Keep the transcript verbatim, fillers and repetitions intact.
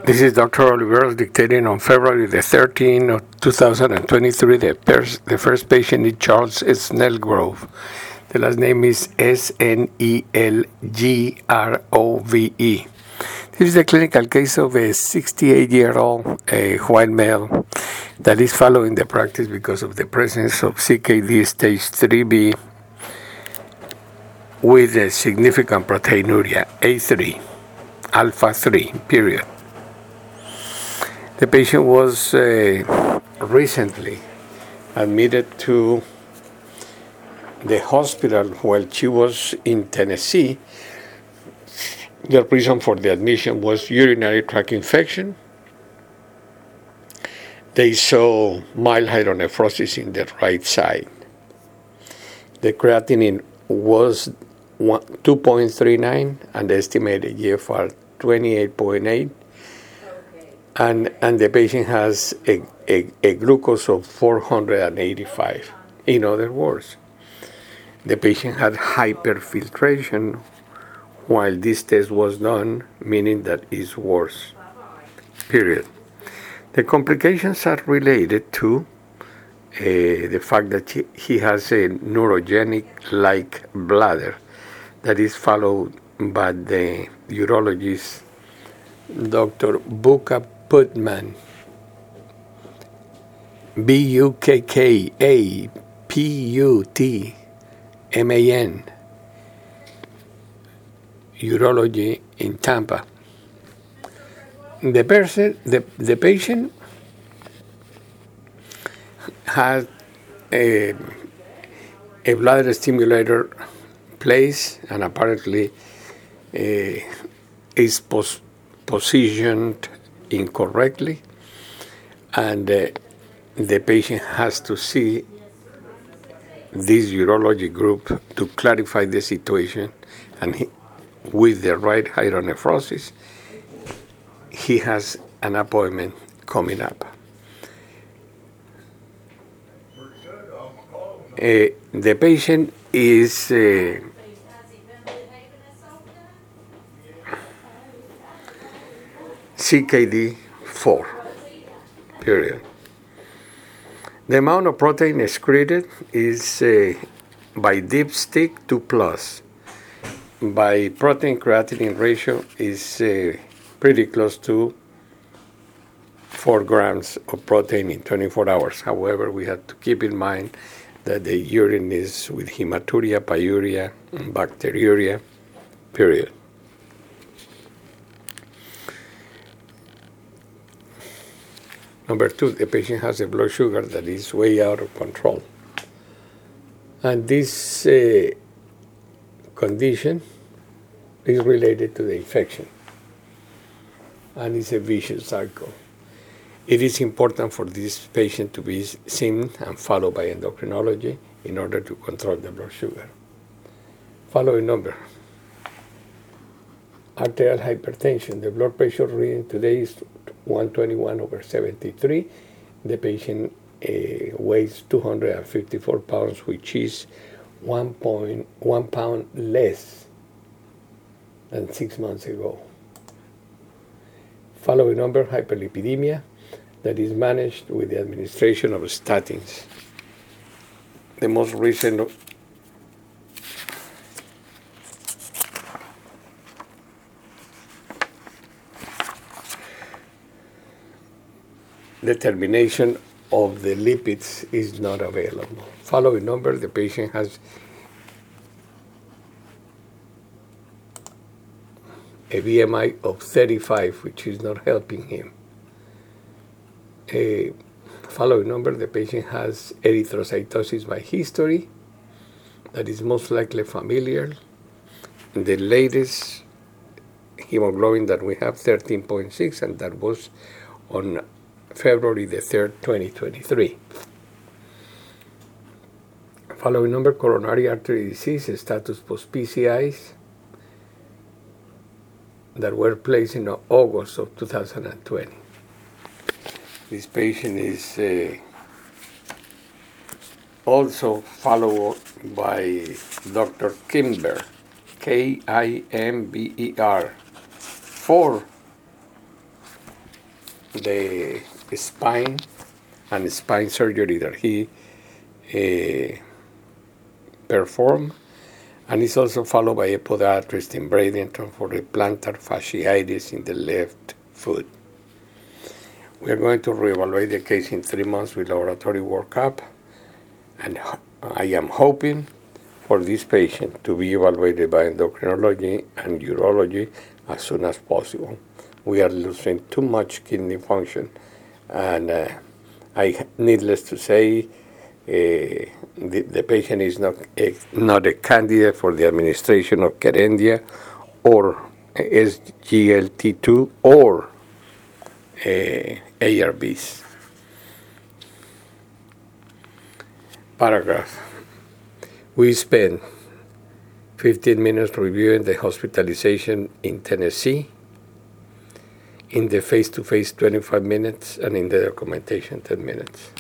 This is Doctor Oliveros dictating on February the thirteenth of two thousand twenty-three. The, pers- the first patient is Charles Snellgrove. The last name is S N E L G R O V E. This is a clinical case of a sixty-eight-year-old a white male that is following the practice because of the presence of C K D stage three B with a significant proteinuria, A three, alpha three, period. The patient was uh, recently admitted to the hospital while she was in Tennessee. The reason for the admission was urinary tract infection. They saw mild hydronephrosis in the right side. The creatinine was two point three nine and the estimated G F R twenty-eight point eight. And, and the patient has a, a, a glucose of four hundred eighty-five. In other words, the patient had hyperfiltration while this test was done, meaning that it's worse, period. The complications are related to uh, the fact that he, he has a neurogenic-like bladder that is followed by the urologist, Doctor Buka Putman, B U K K A P U T M A N, urology in Tampa. The person, the, the patient had a, a bladder stimulator placed and apparently uh, is pos- positioned incorrectly, and uh, the patient has to see this urology group to clarify the situation, and he, with the right hydronephrosis, he has an appointment coming up. Uh, the patient is uh, C K D four, period. The amount of protein excreted is uh, by dipstick two plus. By protein creatinine ratio is uh, pretty close to four grams of protein in twenty-four hours. However, we have to keep in mind that the urine is with hematuria, pyuria, and bacteriuria, period. Number two, the patient has a blood sugar that is way out of control. And this uh, condition is related to the infection. And it's a vicious cycle. It is important for this patient to be seen and followed by endocrinology in order to control the blood sugar. Following number. Arterial hypertension. The blood pressure reading today is one twenty-one over seventy-three. The patient uh, weighs two hundred fifty-four pounds, which is one point one pound less than six months ago. Following number, hyperlipidemia, that is managed with the administration of statins. The most recent determination of the lipids is not available. Following number, the patient has a B M I of thirty-five, which is not helping him. A following number, the patient has erythrocytosis by history, that is most likely familial. The latest hemoglobin that we have, thirteen point six, and that was on February the third, twenty twenty-three. Following number, coronary artery disease, status post-P C Is that were placed in August of two thousand twenty. This patient is uh, also followed by Doctor Kimber, K I M B E R, for the spine and spine surgery that he uh, performed, and it's also followed by a podiatrist in Bradenton for the plantar fasciitis in the left foot. We are going to reevaluate the case in three months with laboratory workup, and I am hoping for this patient to be evaluated by endocrinology and urology as soon as possible. We are losing too much kidney function, and uh, I, needless to say, uh, the, the patient is not a, not a candidate for the administration of Kerendia or S G L T two or uh, A R Bs. Paragraph. We spent fifteen minutes reviewing the hospitalization in Tennessee, in the face-to-face twenty-five minutes, and in the documentation ten minutes.